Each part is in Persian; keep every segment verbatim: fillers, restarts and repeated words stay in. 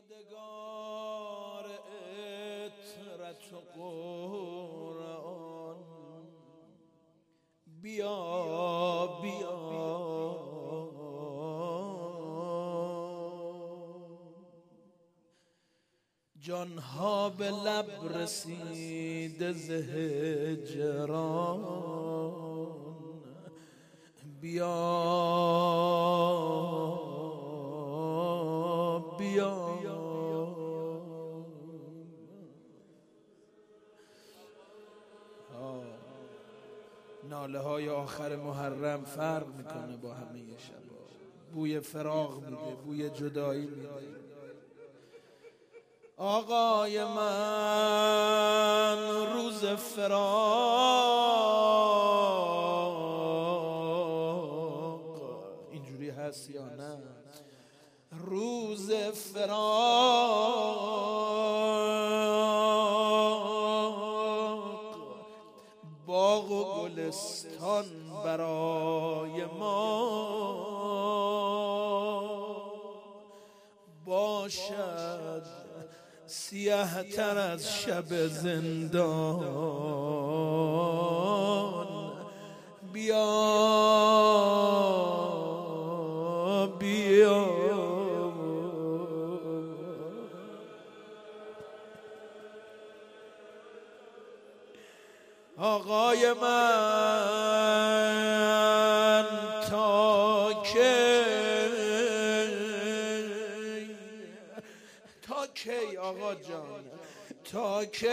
یادگار عطرت و قرآن، بیا بیا جانها به لب رسیده ز هجران، بیا بیا ناله های آخر محرم فرق میکنه با همه شبا، بوی فراق میده، بوی جدایی میده. آقای من روز فراق اینجوری هست یا نه؟ روز فراق باغ و گلستان برای ما باشد سیاه تر از شب زندان، بیا بیا آقای من تا کی تا کی آقا جان تا کی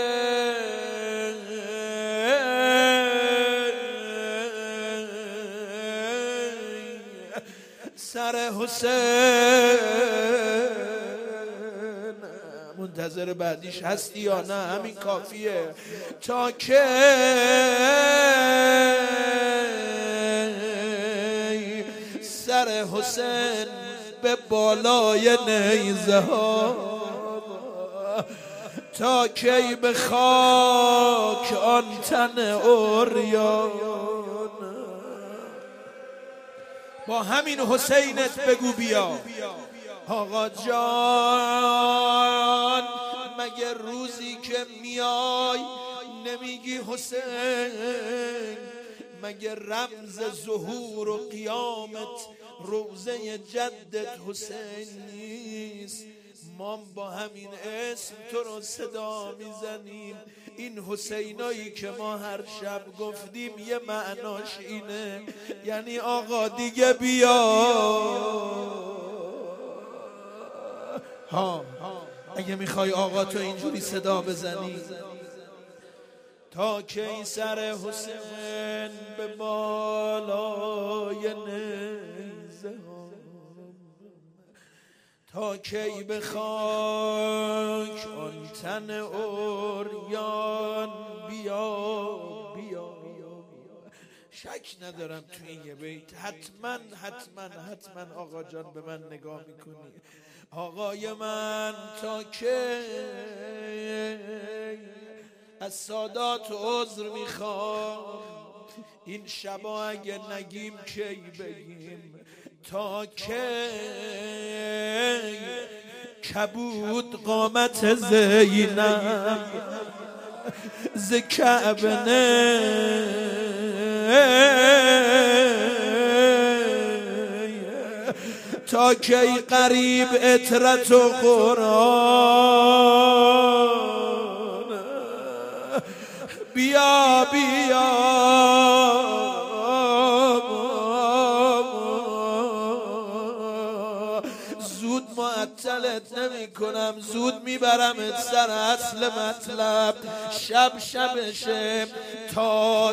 سر حسین منتظر بعدیش هستی یا نه؟ همین کافیه. تا کی سر حسین به بالای نیزه ها، تا کی به خاک آن تن عریان. با همین حسینت بگو بیا. آقا جان مگه روزی که میای نمیگی حسین؟ مگه رمز ظهور و قیامت روزه جدت حسین نیست؟ ما با همین اسم تو رو صدا میزنیم. این حسینایی که ما هر شب گفتیم یه معناش اینه، یعنی آقا دیگه بیا. ها اگه میخوای آقا تو اینجوری صدا بزنی، تا کی سر حسین به بالای نیزه ها، تا کی به خاک آن تن عریان، بیا بیا. شک ندارم تو این یه بیت حتما حتما حتما آقا جان به من نگاه میکنی. آقای من تا کی از سادات عذر میخوام، این شبا اگه نگیم کی بگیم؟ تا کی کبود قامت زینب ز کعبه تا کی قریب عطرت و قرآن، بیا بیا زود معطلت نمی کنم، زود میبرمت سر اصل مطلب. شب شبشه تا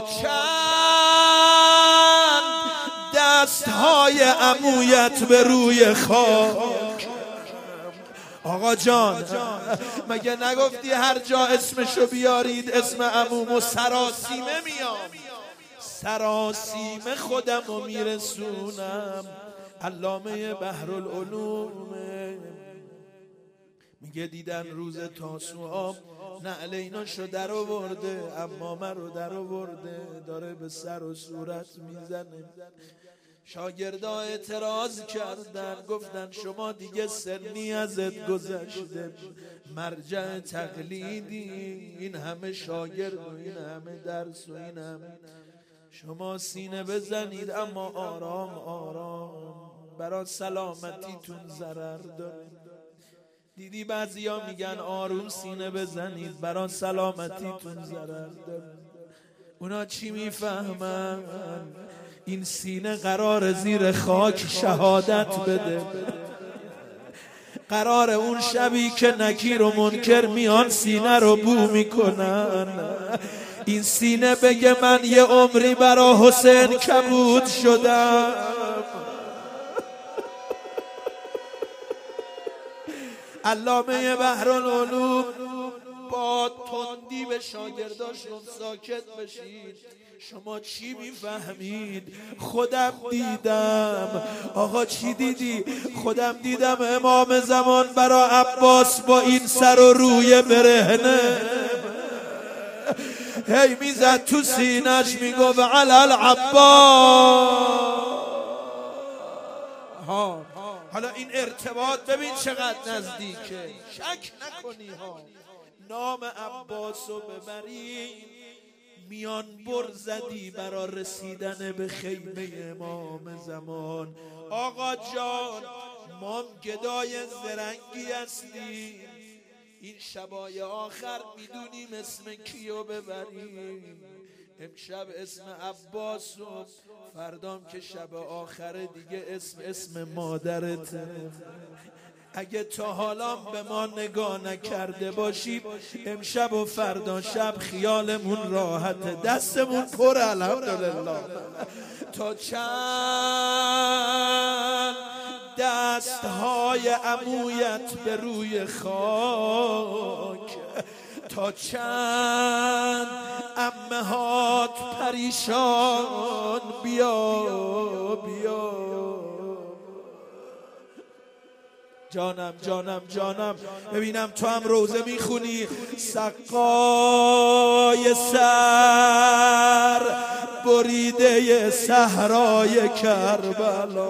چند دستهای عمویت به روی خاک. آقا جان مگه نگفتی هر جا اسمشو بیارید اسم عمومو سراسیمه میام؟ سراسیمه خودمو میرسونم. علامه بحرالعلوم میگه دیدن روز تاسوعا نعل ایناشو در آورده، امامه رو در آورده، داره به سر و صورت میزنه. شاگردا اعتراض کردن، گفتن شما دیگه سنی ازت گذشته، مرجع تقلیدی، این همه شاگرد و این همه درس و این همه، شما سینه بزنید اما آرام آرام، برای سلامتیتون ضرر داره. دیدی بعضیا میگن آروم سینه بزنید برای سلامتیتون ضرر داره. اونا چی میفهمن؟ این سینه قرار زیر خاک شهادت بده، قرار اون شبی که نکیر و منکر میان سینه رو بو میکنن، این سینه بگه من یه عمری برا حسین کبود شدم. علامه بحرالعلوم با تندی به شاگرداشون ساکت بشید، شما چی میفهمید؟ خودم دیدم. آقا چی دیدی؟ خودم دیدم امام زمان برا عباس با این سر و روی برهنه هی میزد تو سینش میگفت علی العباس. ها حالا این ارتباط ببین چقدر نزدیکه، شک نکنی ها. نام عباس رو ببری میان بر زدی برا رسیدن به خیمه امام زمان. آقا جان ما گدای زرنگی هستیم، این شبای آخر میدونیم اسم کیو ببریم. امشب اسم عباس و فردام که شب آخر دیگه اسم اسم مادرته. اگه تا حالا به ما نگاه نکرده باشیم امشب و فردا شب خیالمون راحته، دستمون پر الحمدلله. تا چند دستهای عمویت به روی خاک، تا چند عمهات پریشان، بیا بیا جانم جانم جانم. ببینم تو هم روزه میخونی. سقای سر بریده صحرای کربلا.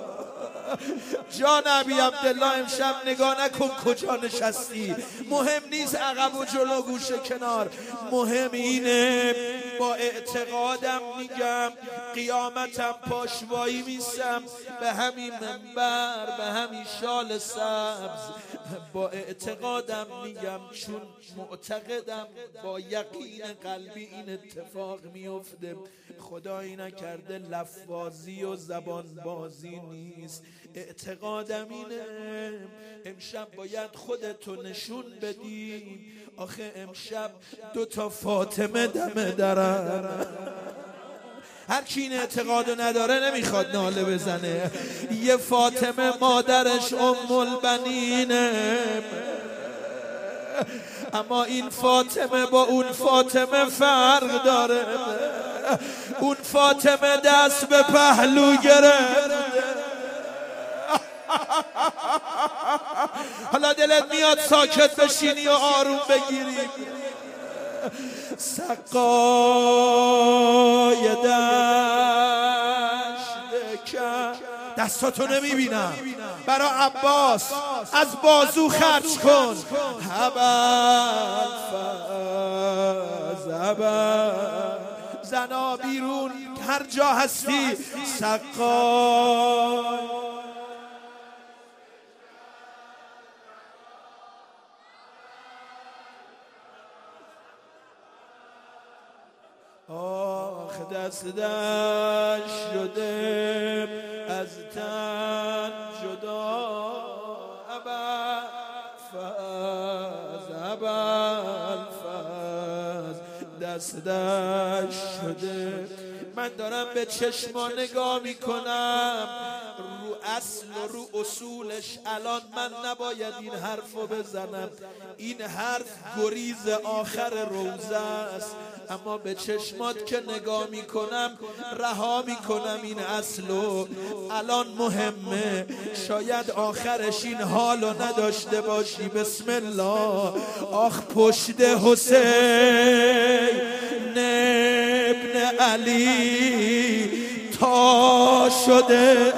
جان ابی عبدالله امشب نگاه نکن کجا نشستی، مهم نیست عقب و جلو گوشه کنار، مهم اینه با اعتقادم میگم قیامتم پاشوایی میسم به همین منبر، به همین شال سبز، با اعتقادم میگم چون معتقدم با یقین قلبی این اتفاق میفته. خدایی نکرده لفظی و زبان بازی نیست، اعتقادم اینه امشب باید خودتو نشون بدی. آخه امشب دو تا فاطمه دم درن، هر کی این اعتقادو نداره نمیخواد ناله بزنه. یه فاطمه مادرش ام البنینه، اما این فاطمه با اون فاطمه فرق داره. اون فاطمه دست به پهلو گرفت. حالا دلت میاد ساکت بشینی و آروم بگیری. سقای دشت که دستاتو نمیبینم برا عباس از بازو خرج کن. هبل فز هبل زنا بیرون هر جا هستی. سقای آخ دست دست شده از تن جدا. ابل فز ابل فز دست دست شده. من دارم به چشما نگاه میکنم، رو اصل و رو اصولش الان من نباید این حرفو بزنم، این حرف گریز آخر روزه است، اما به چشمات که نگاه میکنم رها میکنم این اصلو. الان مهمه، شاید آخرش این حالو نداشته باشی. بسم الله. آخ پشت حسین ابن علی تا شده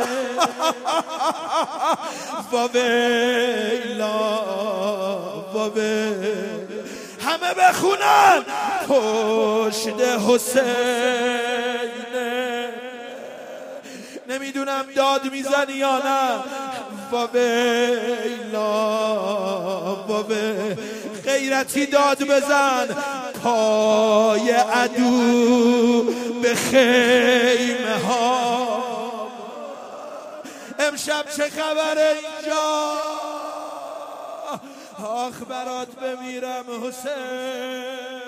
واویلا واویلا همه بخونن پشت حسین نمیدونم داد میزنی یا نه واویلا واویلا غیرتی داد بزن پای عدو به خیمه ها امشب چه خبره اینجا آخ برات بمیرم حسین